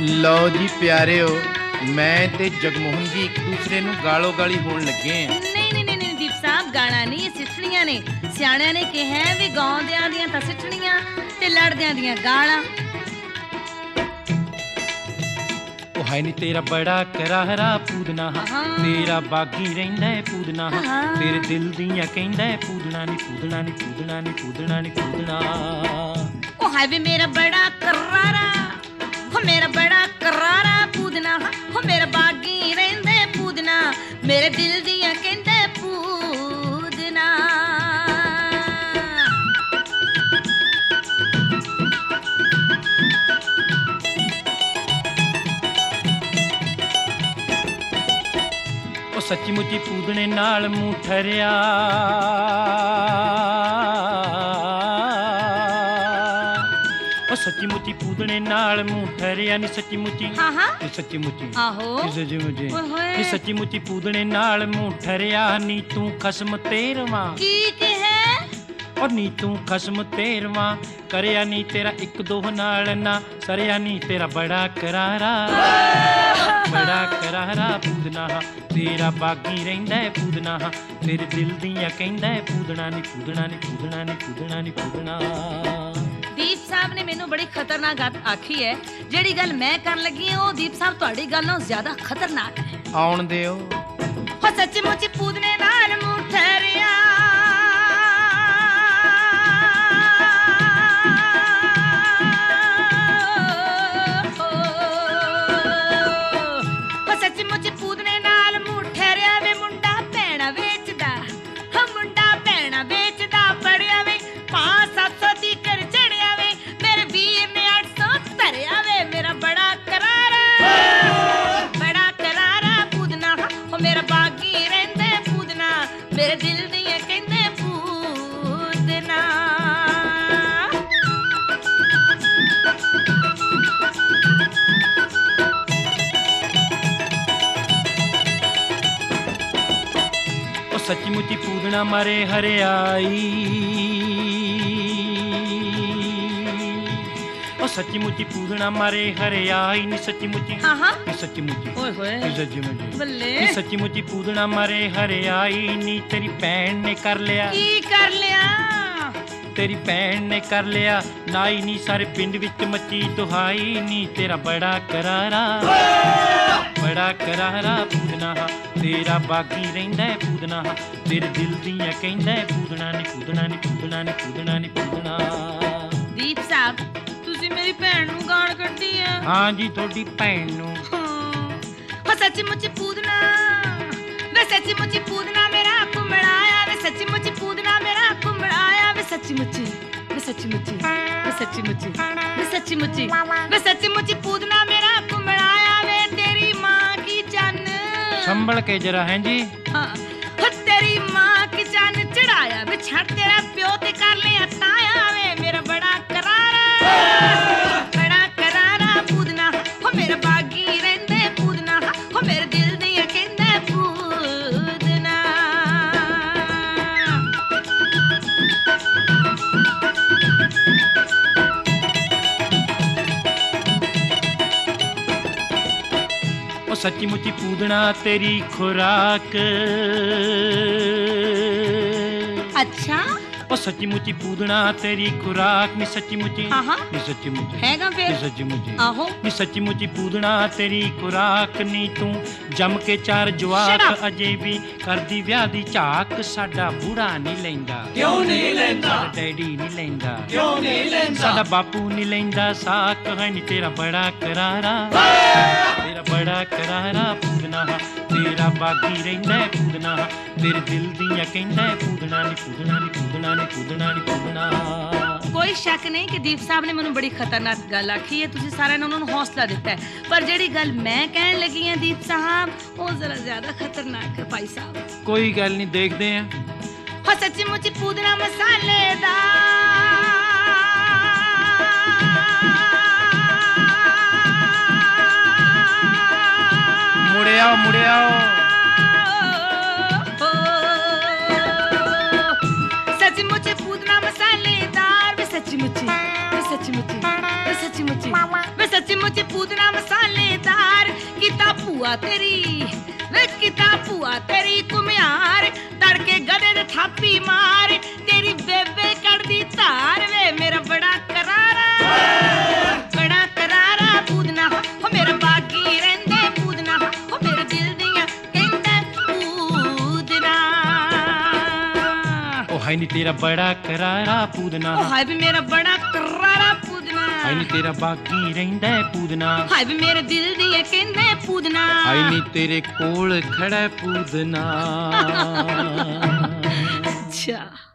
ਲਓ ਜੀ ਪਿਆਰਿਓ, ਮੈਂ ਤੇ ਜਗਮੋਹਨ ਜੀ ਇੱਕ ਦੂਸਰੇ ਨੂੰ ਗਾਲੋ ਗਾਲੀ ਹੋਣ ਲੱਗੇ ਆ। ਨਹੀਂ ਦੀਪ ਸਾਹਿਬ, ਗਾਲਾਂ ਨਹੀਂ, ਇਹ ਸਿੱਠਣੀਆਂ ਨੇ। ਸਿਆਣਿਆਂ ਨੇ ਕਿਹਾ ਵੀ ਗਾਉਂਦਿਆਂ ਦੀਆਂ ਤਾਂ ਸਿੱਠਣੀਆਂ ਤੇ ਲੜਦਿਆਂ ਦੀਆਂ ਗਾਲਾਂ। ਉਹ ਹੈ ਨੀ ਤੇਰਾ ਬੜਾ ਕਰਾਰਾ ਪੂਦਨਾ, ਤੇਰਾ ਬਾਗੀ ਰਹਿੰਦਾ ਪੂਦਨਾ, ਤੇਰੇ ਦਿਲ ਦੀਆਂ ਕਹਿੰਦਾ ਪੂਦਨਾ ਨੀ ਪੂਦਨਾ ਨੀ ਪੂਦਨਾ ਨੀ ਪੂਦਨਾ ਨੀ ਪੂਦਨਾ। ਉਹ ਹੈ ਵੀ ਮੇਰਾ ਬੜਾ ਕਰਾਰਾ, ਹੋ ਮੇਰਾ ਬੜਾ ਕਰਾਰਾ ਪੂਦਨਾ, ਹੋ ਮੇਰਾ ਬਾਗੀ ਰਹਿੰਦਾ ਪੂਦਨਾ, ਮੇਰੇ ਦਿਲ ਦੀਆਂ ਕਹਿੰਦਾ ਪੂਦਨਾ। ਸੱਚੀ ਮੁੱਚੀ ਪੂਦਣੇ ਨਾਲ ਮੂੰਹ ਠਰਿਆ, ਉਹ ਸੱਚੀ ਮੁੱਚੀ ਪੂਦਣੇ ਨਾਲ ਮੂੰਹ ਠਰਿਆ ਨੀ ਸੱਚੀ ਮੁੱਚੀ, ਨੀ ਸੱਚੀ ਮੁੱਚੀ, ਆਹੋ ਨੀ ਸੱਚੀ ਮੁੱਚੀ ਪੂਦਣੇ ਨਾਲ ਮੂੰਹ ਠਰਿਆ। ਨੀ ਤੂੰ ਖਸਮ ਤੇਰਵਾਂ ਕੀ ਕਹੇ, ਔਰ ਨੀ ਤੂੰ ਖਸਮ ਤੇਰਵਾਂ, ਕਰਿਆ ਨੀ ਤੇਰਾ ਇੱਕ ਦੋ ਨਾਲ ਨਾ ਸਰਿਆ। ਨੀ ਤੇਰਾ ਬੜਾ ਕਰਾਰਾ, ਬੜਾ ਕਰਾਰਾ ਪੂਦਨਾ, ਤੇਰਾ ਬਾਗੀ ਰਹਿੰਦਾ ਪੂਦਨਾ, ਤੇਰੇ ਦਿਲ ਦੀਆਂ ਕਹਿੰਦਾ ਪੂਦਨਾ ਨੀ ਪੂਦਨਾ ਨੀ ਪੂਦਨਾ ਨੀ ਪੂਦਨਾ ਨੀ ਪੂਦਨਾ। ਦੀਪ ਸਾਹਿਬ ਨੇ ਮੈਨੂੰ ਬੜੀ ਖਤਰਨਾਕ ਗੱਲ ਆਖੀ ਹੈ। ਜਿਹੜੀ ਗੱਲ ਮੈਂ ਕਰਨ ਲੱਗੀ ਹਾਂ ਉਹ ਦੀਪ ਸਾਹਿਬ ਤੁਹਾਡੀ ਗੱਲ ਨਾਲੋਂ ਜ਼ਿਆਦਾ ਖਤਰਨਾਕ ਹੈ। ਆਉਣ ਦਿਓ। ਹੋ ਸੱਚੀ ਮੁੱਚੀ ਪੂਦਨੇ ਨਾਲ ਮੂੰਹ ਠਰਿਆ, ਮੇਰੇ ਦਿਲ ਦੀਆਂ ਕਹਿੰਦੇ ਪੂਦਨਾ। ਉਹ ਸੱਚੀ ਮੁੱਚੀ ਪੂਦਨਾ ਮਾਰੇ ਹਰਿਆਈ, ਉਹ ਸੱਚੀ ਮੁੱਚੀ ਪੂਦਨਾ ਮਾਰੇ ਹਰਿਆਈ। ਨੀ ਸੱਚੀ ਮੁੱਚੀ, ਨੀ ਸੱਚੀ ਮੁੱਚੀ, ਓਏ ਹੋਏ ਨੀ ਸੱਚੀ ਮੁੱਚੀ, ਬੱਲੇ, ਨੀ ਸੱਚੀ ਮੁੱਚੀ ਪੂਦਨਾ ਮਾਰੇ ਹਰਿਆਈ। ਨੀ ਤੇਰੀ ਭੈਣ ਨੇ ਕਰ ਲਿਆ, ਕੀ ਕਰ ਲਿਆ, ਤੇਰੀ ਭੈਣ ਨੇ ਕਰ ਲਿਆ ਨਾਈ। ਨੀ ਸਾਰੇ ਪਿੰਡ ਵਿੱਚ ਮੱਚੀ ਦੁਹਾਈ। ਨੀ ਤੇਰਾ ਬੜਾ ਕਰਾਰਾ, ਬੜਾ ਕਰਾਰਾ ਪੂਦਨਾ, ਤੇਰਾ ਬਾਗੀ ਰਹਿੰਦਾ ਪੂਦਨਾ, ਤੇਰੇ ਦਿਲ ਦੀਆਂ ਕਹਿੰਦਾ ਪੂਦਨਾ ਨੀ ਪੂਦਨਾ ਨੀ ਪੂਦਨਾ ਨੀ ਪੂਦਨਾ ਨੀ ਪੂਦਨਾ। ਦੀਪ ਸਾਹਿਬ ਤੁਸੀਂ ਮੇਰੀ ਭੈਣ ਨੂੰ ਗਾਲ ਕੱਢੀ ਹੈ। ਹਾਂ ਜੀ, ਤੁਹਾਡੀ ਭੈਣ ਨੂੰ। ਹੋ ਸੱਚੀ ਮੁੱਚੀ ਪੂਦਨਾ, ਵੇ ਸੱਚੀ ਮੁੱਚੀ ਪੂਦਨਾ ਮੇਰਾ ਘੁੰਮੜਾਇਆ, ਵੇ ਸੱਚੀ ਮੁੱਚੀ ਪੂਦਨਾ ਮੇਰਾ ਘੁੰਮੜਾਇਆ, ਵੇ ਸੱਚੀ ਮੁੱਚੀ, ਵੇ ਸੱਚੀ ਮੁੱਚੀ, ਵੇ ਸੱਚੀ ਮੁੱਚੀ, ਵੇ ਸੱਚੀ ਮੁੱਚੀ, ਵੇ ਸੱਚੀ ਮੁੱਚੀ ਪੂਦਨਾ ਮੇਰਾ ਘੁੰਮੜਾਇਆ। ਵੇ ਤੇਰੀ ਮਾਂ ਕੀ ਚੰਨ ਸੰਭਲ ਕੇ ਜਰਾ ਹੈ ਜੀ। ਹਾਂ ਹੋ ਤੇਰੀ ਮਾਂ ਕੀ ਚੰਨ ਚੜਾਇਆ, ਵੇ ਛੱਡ ਤੇਰਾ ਪਿਓ ਤੇ ਕਰ ਲਿਆ ਤਾਇਆ। ਵੇ ਮੇਰਾ ਬੜਾ ਕਰਾਰਾ, ਬੜਾ ਕਰਾਰਾ ਪੂਦਨਾ, ਹੋ ਮੇਰਾ ਬਾਗੀ ਰਹਿੰਦੇ ਪੂਦਨਾ, ਹੋ ਮੇਰੇ ਦਿਲ ਦੀਆਂ ਕਹਿੰਦਾ ਪੂਦਨਾ। ਉਹ ਸੱਚੀ ਮੁੱਚੀ ਪੂਦਨਾ ਤੇਰੀ ਖੁਰਾਕ, ਅੱਛਾ ਉਹ ਸੱਚੀ ਮੁੱਚੀ ਪੂਦਨਾ ਤੇਰੀ ਖੁਰਾਕ। ਨੀ ਸੱਚੀ ਮੁੱਚੀ, ਨੀ ਸੱਚੀ ਮੁੱਚੀ, ਹੈਗਾ ਨੀ ਫਿਰ ਸੱਚੀ ਮੁੱਚੀ, ਆਹੋ ਨੀ ਸੱਚੀ ਮੁੱਚੀ ਪੂਦਨਾ ਤੇਰੀ ਖੁਰਾਕ। ਨੀ ਤੂੰ ਜੰਮ ਕੇ ਚਾਰ ਜਵਾਕ ਅਜੇ ਵੀ ਕਰਦੀ ਵਿਆਹ ਦੀ ਝਾਕ। ਸਾਡਾ ਬੁੜਾ ਨਹੀਂ ਲੈਂਦਾ, ਕਿਉਂ ਨਹੀਂ ਲੈਂਦਾ, ਸਾਡਾ ਡੈਡੀ ਨਹੀਂ ਲੈਂਦਾ, ਕਿਉਂ ਨਹੀਂ ਲੈਂਦਾ, ਸਾਡਾ ਬਾਪੂ ਨਹੀਂ ਲੈਂਦਾ ਸਾਕ। ਹੈ ਨੀ ਤੇਰਾ ਬੜਾ ਕਰਾਰਾ, ਤੇਰਾ ਬੜਾ ਕਰਾਰਾ ਪੂਦਨਾ, ਤੇਰਾ ਬਾਗੀ ਰਹਿੰਦਾ ਪੂਦਨਾ, ਤੇਰੇ ਦਿਲ ਦੀਆਂ ਕਹਿੰਦਾ ਪੂਦਨਾ ਨੀ ਪੂਦਨਾ ਨੀ ਪੂਦਨਾ ਨੀ ਪੂਦਨਾ ਨੀ ਪੂਦਨਾ। ਕੋਈ ਸ਼ੱਕ ਨਹੀਂ ਕਿ ਦੀਪ ਸਾਹਿਬ ਨੇ ਮੈਨੂੰ ਬੜੀ ਖਤਰਨਾਕ ਗੱਲ ਆਖੀ ਹੈ। ਤੁਸੀਂ ਸਾਰਿਆਂ ਨੇ ਉਹਨਾਂ ਨੂੰ ਹੌਸਲਾ ਦਿੱਤਾ ਹੈ, ਪਰ ਜਿਹੜੀ ਗੱਲ ਮੈਂ ਕਹਿਣ ਲੱਗੀ ਹਾਂ ਦੀਪ ਸਾਹਿਬ ਉਹ ਜ਼ਰਾ ਜ਼ਿਆਦਾ ਖਤਰਨਾਕ ਹੈ ਭਾਈ ਸਾਹਿਬ। ਕੋਈ ਗੱਲ ਨਹੀਂ, ਦੇਖਦੇ ਆਂ। ਹੋ ਸੱਚੀ ਮੁੱਚੀ ਪੂਦਨਾ ਮਸਾਲੇਦਾਰ, ਮੁੜਿਆ ਮੁੜਿਆ। ਸੱਚੀ ਮੁੱਚੀ ਪੂਦਨਾ ਮਸਾਲੇਦਾਰ, ਵੇ ਸੱਚੀ ਮੁੱਚੀ, ਵੇ ਸੱਚੀ ਮੁੱਚੀ, ਵੇ ਸੱਚੀ ਮੁੱਚੀ, ਵੇ ਸੱਚੀ ਮੁੱਚੀ ਪੂਦਨਾ ਮਸਾਲੇਦਾਰ। ਭੂਆ ਤੇਰੀ ਵੇ ਕਿਤਾ ਭੂਆ ਤੇਰੀ ਕੁਮਿਆਰ ਤੜਕੇ ਗਧੇ ਦੇ ਥਾਪੀ ਮਾਰ ਤੇਰੀ ਬੇਬੇ ਕੱਢਦੀ ਧਾਰ ਵੇ ਮੇਰਾ ਬੜਾ ਕਰਾਰਾ ਪੂਦਨਾ ਹੋ ਮੇਰਾ ਬਾਗੀ ਰਹਿੰਦੇ ਪੂਦਨਾ ਹੋ ਮੇਰੇ ਦਿਲ ਦੀਆਂ ਕਹਿੰਦਾ ਪੂਦਨਾ ਉਹ ਹੈ ਨੀ ਤੇਰਾ ਬੜਾ ਕਰਾਰਾ ਪੂਦਨਾ ਉਹ ਹਾਏ ਵੀ ਮੇਰਾ ਬੜਾ ਕਰਾਰਾ ਪੂਦਨਾ ਹੈ ਨੀ ਤੇਰਾ ਬਾਗੀ ਰਹਿੰਦਾ ਪੂਦਨਾ ਹਾਏ ਵੀ ਮੇਰੇ ਦਿਲ ਦੀਆਂ ਕਹਿੰਦੇ ਪੂਦਨਾ ਆਈ ਨੀ ਤੇਰੇ ਕੋਲ ਖੜਾ ਪੂਦਨਾ ਅੱਛਾ